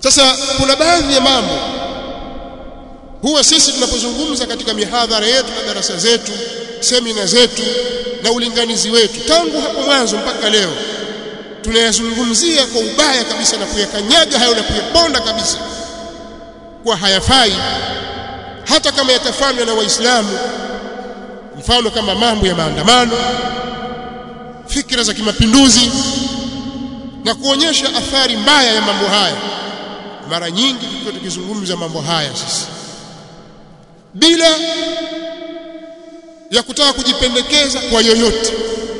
Sasa kuna baadhi ya mambo huwa sisi tunapozungumza katika mihadhara yetu na darasa zetu, semina zetu na ulinganizi wetu, tangu hapo mwanzo mpaka leo tunayazungumzia kwa ubaya kabisa na kuyakanyaga hayo na kuyaponda kabisa kwa hayafai, hata kama yatafanywa na Waislamu. Mfano kama mambo ya maandamano, fikra za kimapinduzi, na kuonyesha athari mbaya ya mambo haya. Mara nyingi tukizungumza mambo haya sisi bila ya kutaka kujipendekeza kwa yoyote.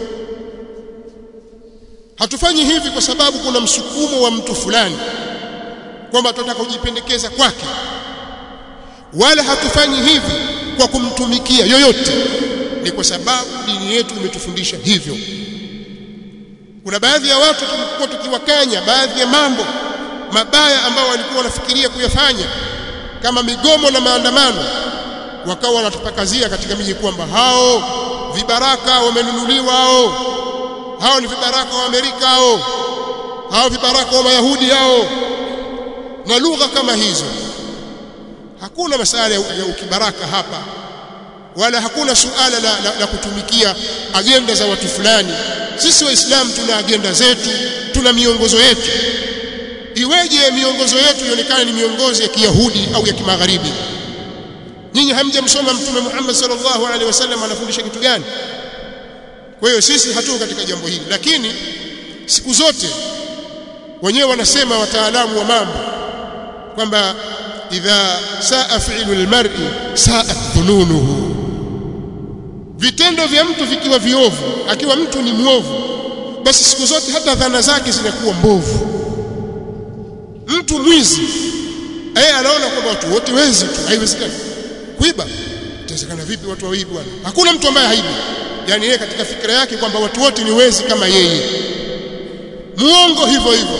Hatufanyi hivi kwa sababu kuna msukumo wa mtu fulani kwamba tunataka kujipendekeza kwake, wala hatufanyi hivi kwa kumtumikia yoyote. Ni kwa sababu dini yetu imetufundisha hivyo. Kuna baadhi ya watu tulikuwa tukiwakanya baadhi ya mambo mabaya ambao walikuwa wanafikiria kuyafanya kama migomo na maandamano, wakawa wanatupakazia katika miji kwamba hao vibaraka wamenunuliwa, hao ni vibaraka wa Amerika, hao vibaraka wa Mayahudi na lugha kama hizo. Hakuna masala ya ukibaraka hapa, wala hakuna suala la kutumikia agenda za watu fulani. Sisi Waislamu tuna agenda zetu, tuna miongozo yetu. Iweje miongozo yetu ionekane ni miongozo ya Kiyahudi au ya Kimagharibi? Nyinyi hamjamsoma Mtume Muhammad sallallahu alaihi wasallam anafundisha kitu gani? Kwa hiyo sisi hatuko katika jambo hili, lakini siku zote wenyewe wanasema wataalamu wa mambo kwamba idha saa fi'lu al-mar'i sa'at dhununuhu. Vitendo vya mtu vikiwa viovu, akiwa mtu ni muovu, basi siku zote hata dhana zake zinakuwa mbovu. Mtu mwizi anaona kwamba watu wote wezi tu, haiwezekani. Kuiba itawezekana vipi watu waibi bwana? Hakuna mtu ambaye haibi. Yani yeye katika fikra yake kwamba watu wote ni wezi kama yeye. Muongo hivyo hivyo.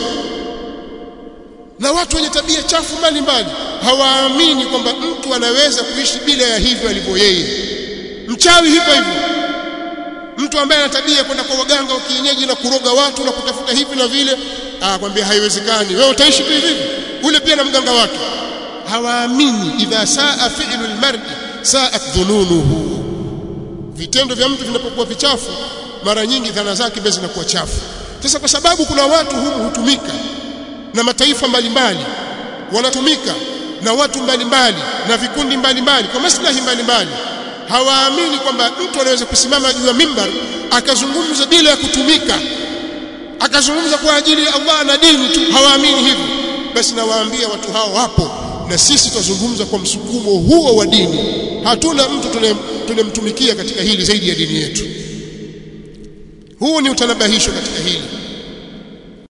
Na watu wenye tabia chafu mbalimbali hawaamini kwamba mtu anaweza kuishi bila ya hivyo alivyo yeye. Mchawi hivyo hivyo. Mtu ambaye ana tabia kwenda kwa waganga wa kienyeji na kuroga watu na kutafuta hivi na vile, kwambia haiwezekani. Wewe utaishi hivi? Ule pia na mganga wake. Hawaamini idha saa fi'lu al-mar'i sa'at dhununuhu. Vitendo vya mtu vinapokuwa vichafu, mara nyingi dhana zake basi zinakuwa chafu. Sasa kwa sababu kuna watu humu hutumika na mataifa mbalimbali, wanatumika na watu mbalimbali na vikundi mbalimbali kwa maslahi mbalimbali, hawaamini kwamba mtu anaweza kusimama juu ya mimbar akazungumza bila ya kutumika, akazungumza kwa ajili ya Allah na dini tu. Hawaamini hivyo. Basi nawaambia watu hao wapo, na sisi tuzungumza kwa msukumo huo wa dini. Hatuna mtu tunemtumikia katika hili zaidi ya dini yetu. Huu ni utanabahisho katika hili.